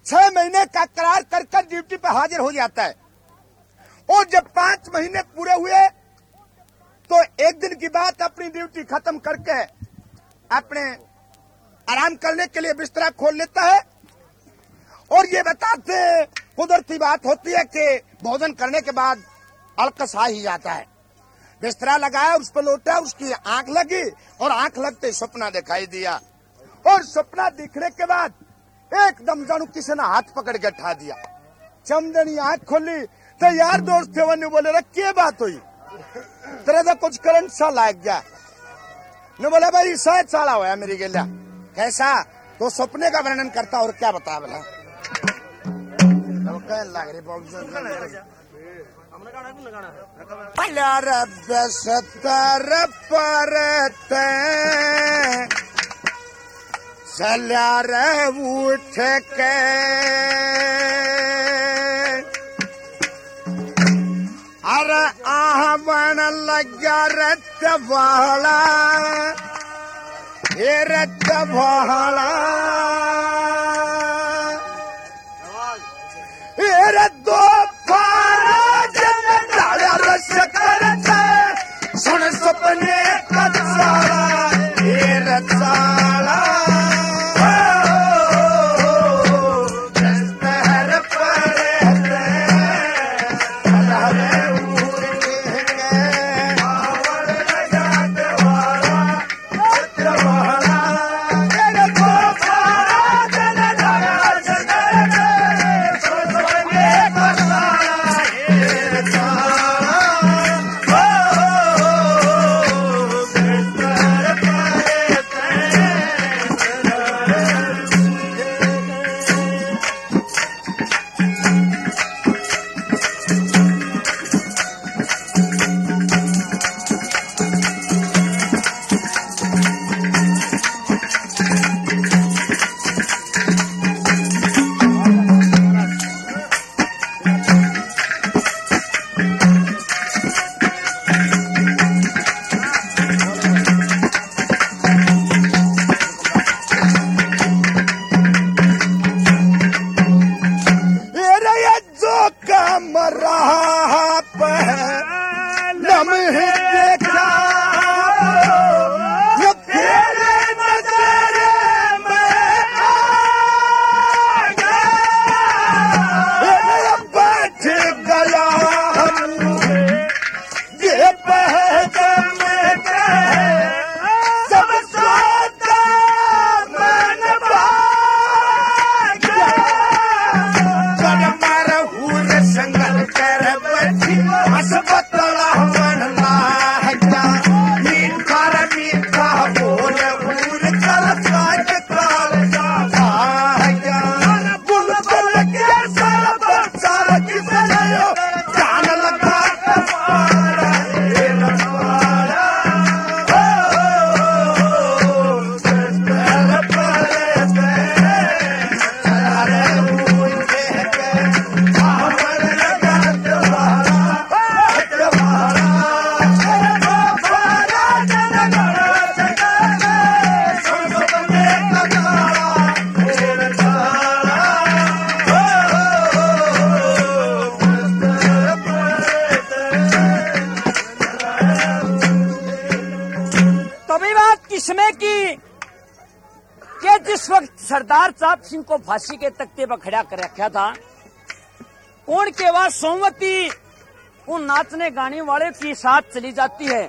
6 महीने का करार कर कर ड्यूटी पे हाजिर हो जाता है। और जब 5 महीने पूरे हुए तो एक दिन की बात अपनी ड्यूटी खत्म करके अपने आराम करने के लिए बिस्तरा खोल लेता है। और ये बताते कुदरती बात होती है कि भोजन करने के बाद अलकस आ ही जाता है। बिस्तरा लगाया, उस पर लौटा, उसकी आंख लगी और आंख लगते सपना दिखाई दिया। और सपना दिखने के बाद एकदम जानू किसी ने हाथ पकड़ के उठा दिया। चमदनी आंख खोली तो यार दोस्त थे वो बोले क्या बात हुई, तेरे तो कुछ करंट सा लाग गया। ने बोला भाई शायद साला हुआ मेरी गेलिया। कैसा? तो सपने का वर्णन करता और क्या बता बोला लाग रही परते चल्या रे उठ के अरे आहवन लग्या रत वाला ये रत वाला ये दो रस करते सुन सपने कचाला ये रचाला सरदार चाप सिंह को फांसी के तख्ते पर खड़ा कर रखा था। कौन के बाद सोमवती उन नाचने गाने वाले के साथ चली जाती है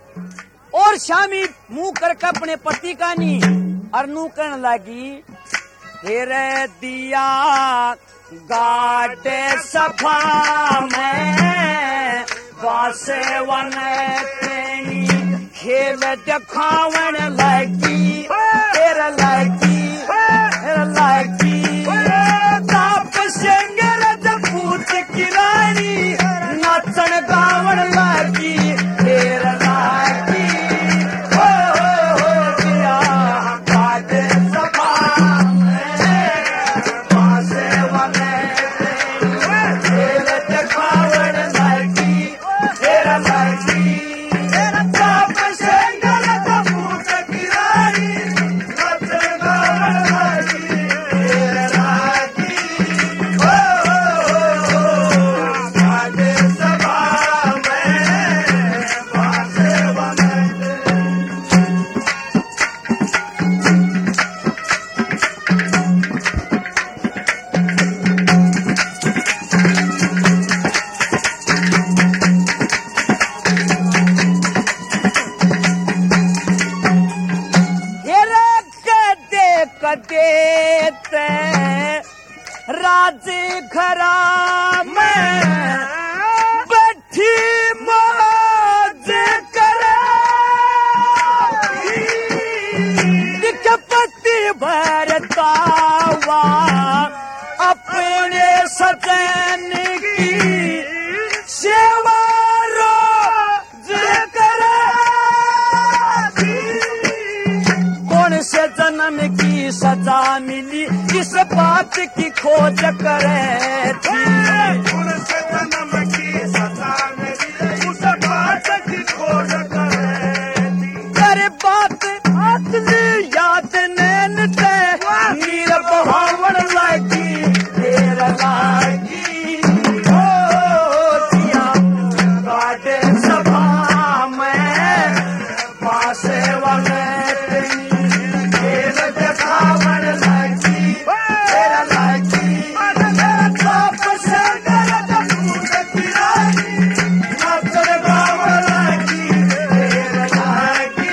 और शामी मुंह करके अपने पति का नी अरनू कहने लगी, हेरे दिया गाड़े सफा में वासे वन तेनी खेल दिखावन लगी, तेरा लगी ताप सिंगर पूत की रानी नाचन गावन लगी, तेरा लागी दिया गाड़े सफा वासे वन खेल दिखावन लगी, तेरा लगी ताप सिंगर पूत की रानी नाचन गावन ते राज घरा में बैठी मौज करे पति भरतावा अपने सजन की सेवा रोज करे कौन से जन्म की सजा मिली किस बात की खोज करे थी कौन से जन्म की सजा मिली उस बात की खोज करे थी अरे बात याद नैन ते नीर बहावन लागी तेरा लागी हो दिया बाटे सभा में पासे वाले तेरा देखावन लागी तेरा लागी बाप से तेरा दूध पिलाई नजर गावन लागी तेरा लागी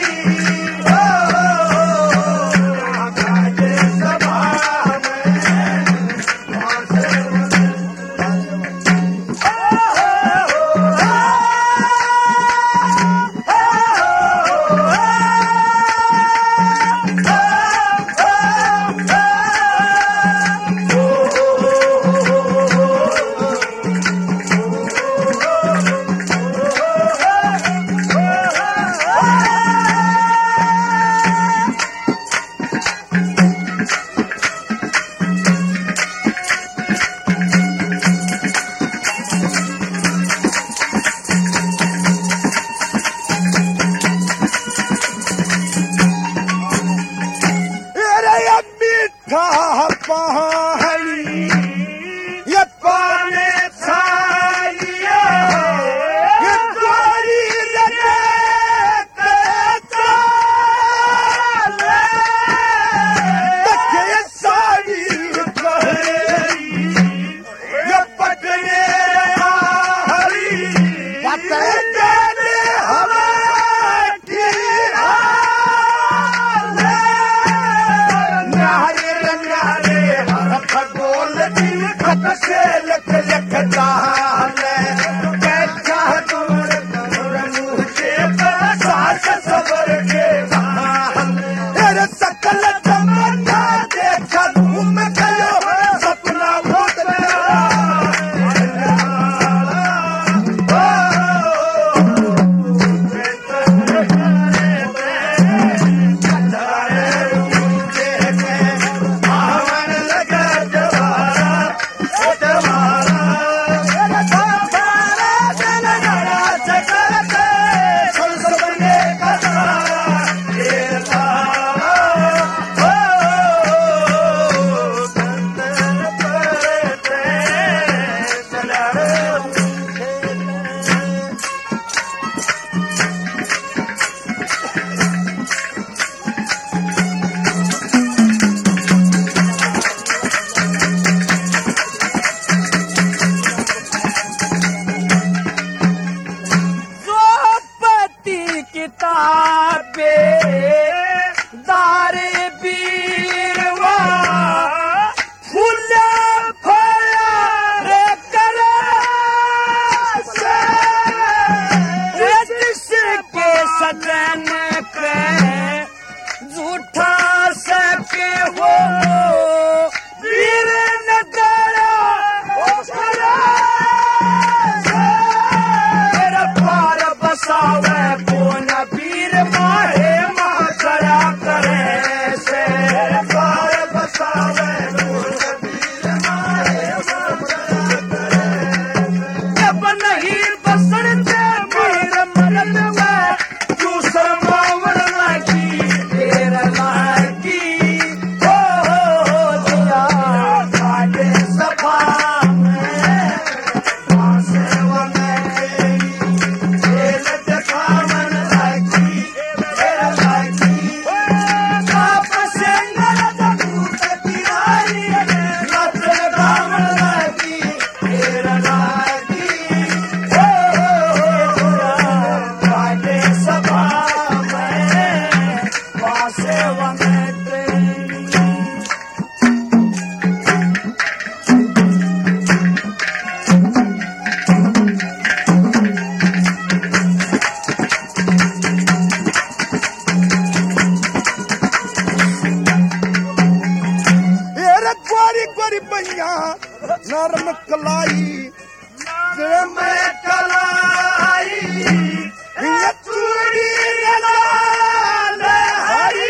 गोरी गोरी बैया नरम कलाई मैं कलाई ये चूड़ी लाल हरी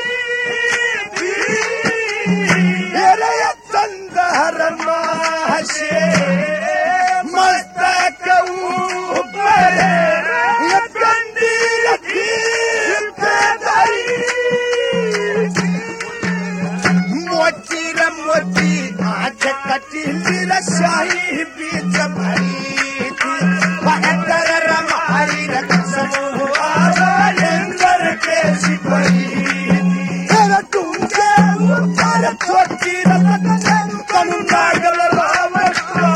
मेरे चंदर माशे मस्तक ऊपर ये कंदी रखी पे धरी मोची रे मोची आँख कटीली रशाही बीच भरी थी बहत्तर रमाई रकसम इंदर के सिपाही तेरा टूंगे ऊपर छोटी रतन तनु नागल रावण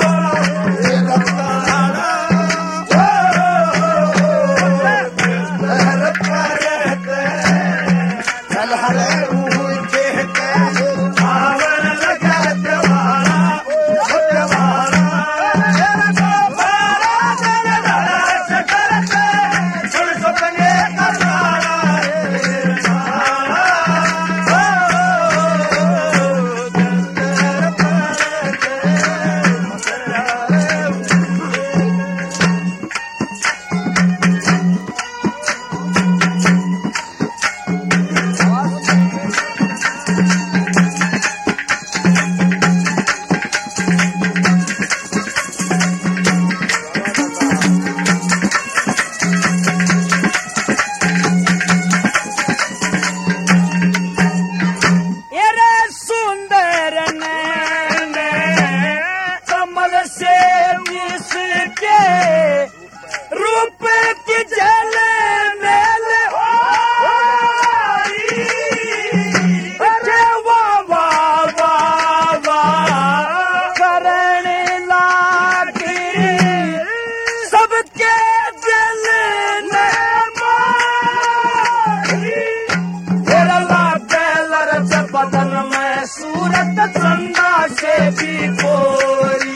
सूरत चंदा से भी कोरी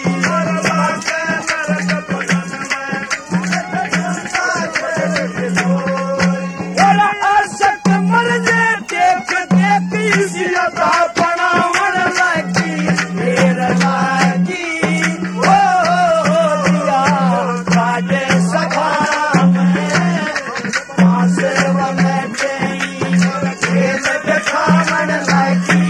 असक मर जे देख देख इसियता बनावन लागी मेर लागी ओ दिया काटे सभा में पासे में गई खेल दिखावन लागी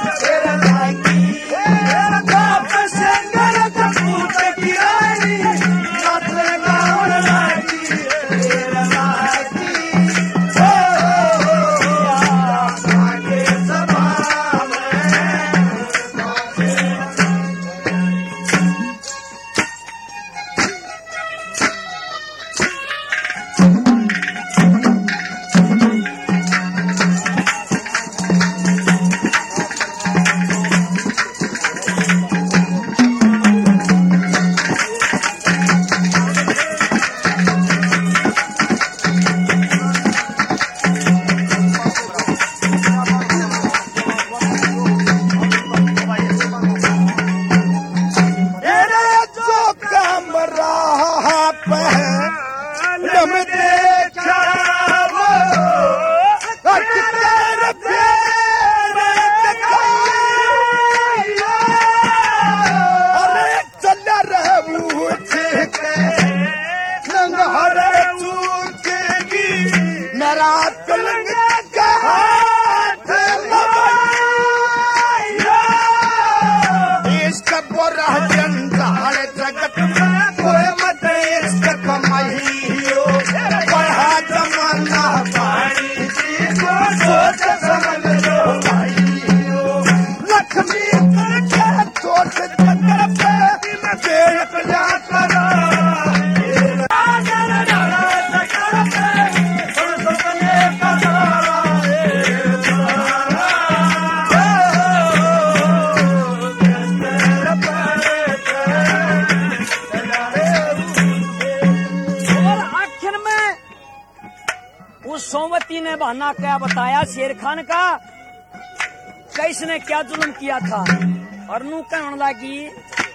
सोमवती ने बहाना क्या बताया शेर खान का, कैसने क्या जुल्म किया था। और नू कहने लगी